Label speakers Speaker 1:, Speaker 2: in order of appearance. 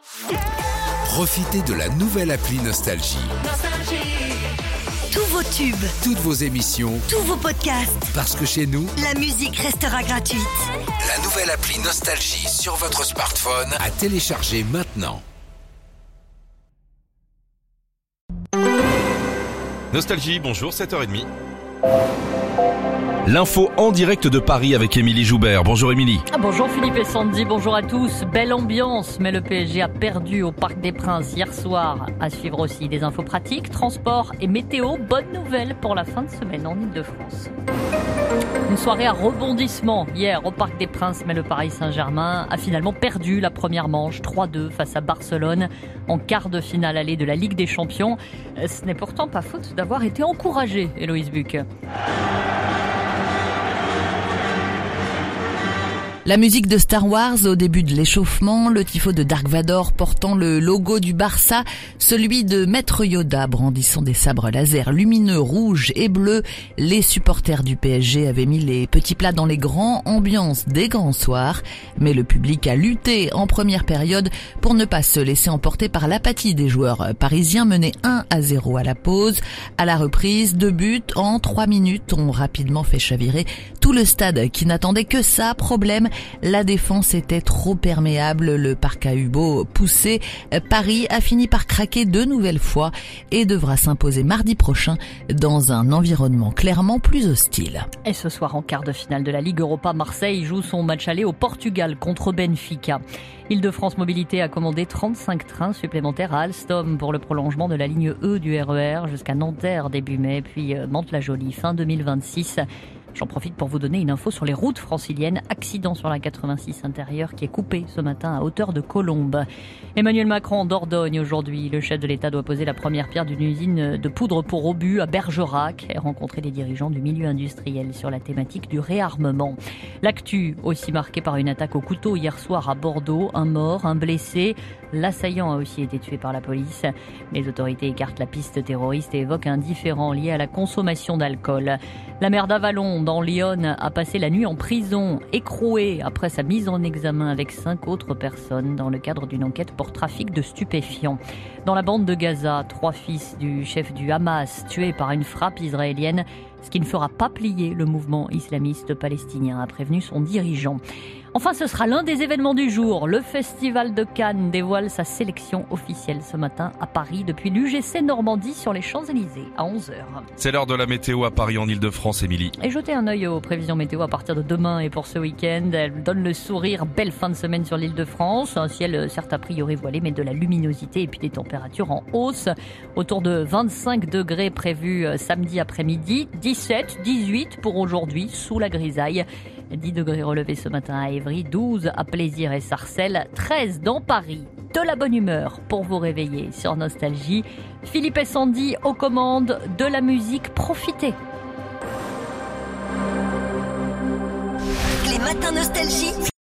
Speaker 1: Profitez de la nouvelle appli Nostalgie.
Speaker 2: Tous vos tubes,
Speaker 1: Toutes vos émissions,
Speaker 2: tous vos podcasts,
Speaker 1: parce que chez nous,
Speaker 2: la musique restera gratuite.
Speaker 1: la nouvelle appli Nostalgie sur votre smartphone à télécharger maintenant.
Speaker 3: Nostalgie, bonjour, 7h30. L'info en direct de Paris avec Émilie Joubert. Bonjour Émilie.
Speaker 4: Bonjour Philippe et Sandy, bonjour à tous. Belle ambiance, mais le PSG a perdu au Parc des Princes hier soir. À suivre aussi des infos pratiques, transport et météo. Bonne nouvelle pour la fin de semaine en Ile-de-France. Une soirée à rebondissement hier au Parc des Princes, mais le Paris Saint-Germain a finalement perdu la première manche 3-2 face à Barcelone en quart de finale allée de la Ligue des Champions. Ce n'est pourtant pas faute d'avoir été encouragé, Héloïse Buc.
Speaker 5: La musique de Star Wars au début de l'échauffement, le tifo de Dark Vador portant le logo du Barça, celui de Maître Yoda brandissant des sabres laser lumineux rouges et bleus. Les supporters du PSG avaient mis les petits plats dans les grands, ambiance des grands soirs. Mais le public a lutté en première période pour ne pas se laisser emporter par l'apathie des joueurs parisiens menés 1-0 à la pause. À la reprise, 2 buts en 3 minutes ont rapidement fait chavirer tout le stade qui n'attendait que ça. Problème, la défense était trop perméable, le parc a eu beau pousser. Paris a fini par craquer de nouvelles fois et devra s'imposer mardi prochain dans un environnement clairement plus hostile.
Speaker 4: Et ce soir en quart de finale de la Ligue Europa, Marseille joue son match aller au Portugal contre Benfica. Île-de-France Mobilité a commandé 35 trains supplémentaires à Alstom pour le prolongement de la ligne E du RER jusqu'à Nanterre début mai, puis Mantes-la-Jolie fin 2026. J'en profite pour vous donner une info sur les routes franciliennes. Accident sur la 86 intérieure qui est coupée ce matin à hauteur de Colombes. Emmanuel Macron en Dordogne aujourd'hui. Le chef de l'État doit poser la première pierre d'une usine de poudre pour obus à Bergerac et rencontrer les dirigeants du milieu industriel sur la thématique du réarmement. L'actu aussi marquée par une attaque au couteau hier soir à Bordeaux. Un mort, un blessé. L'assaillant a aussi été tué par la police. Les autorités écartent la piste terroriste et évoquent un différend lié à la consommation d'alcool. La maire d'Avalon dans l'Yonne a passé la nuit en prison, écrouée après sa mise en examen avec 5 autres personnes dans le cadre d'une enquête pour trafic de stupéfiants. Dans la bande de Gaza, 3 fils du chef du Hamas tués par une frappe israélienne, ce qui ne fera pas plier le mouvement islamiste palestinien, a prévenu son dirigeant. Enfin, ce sera l'un des événements du jour. Le Festival de Cannes dévoile sa sélection officielle ce matin à Paris depuis l'UGC Normandie sur les Champs-Élysées à 11h.
Speaker 3: C'est l'heure de la météo à Paris en Ile-de-France, Émilie.
Speaker 4: Et jetez un œil aux prévisions météo à partir de demain et pour ce week-end. Elles donnent le sourire. Belle fin de semaine sur l'Île-de-France. Un ciel certes a priori voilé, mais de la luminosité et puis des températures en hausse. Autour de 25 degrés prévus samedi après-midi. 17, 18 pour aujourd'hui sous la grisaille. 10 degrés relevés ce matin à Évry, 12 à Plaisir et Sarcelles, 13 dans Paris. De la bonne humeur pour vous réveiller sur Nostalgie. Philippe et Sandy aux commandes de la musique. Profitez.
Speaker 2: Les matins Nostalgie.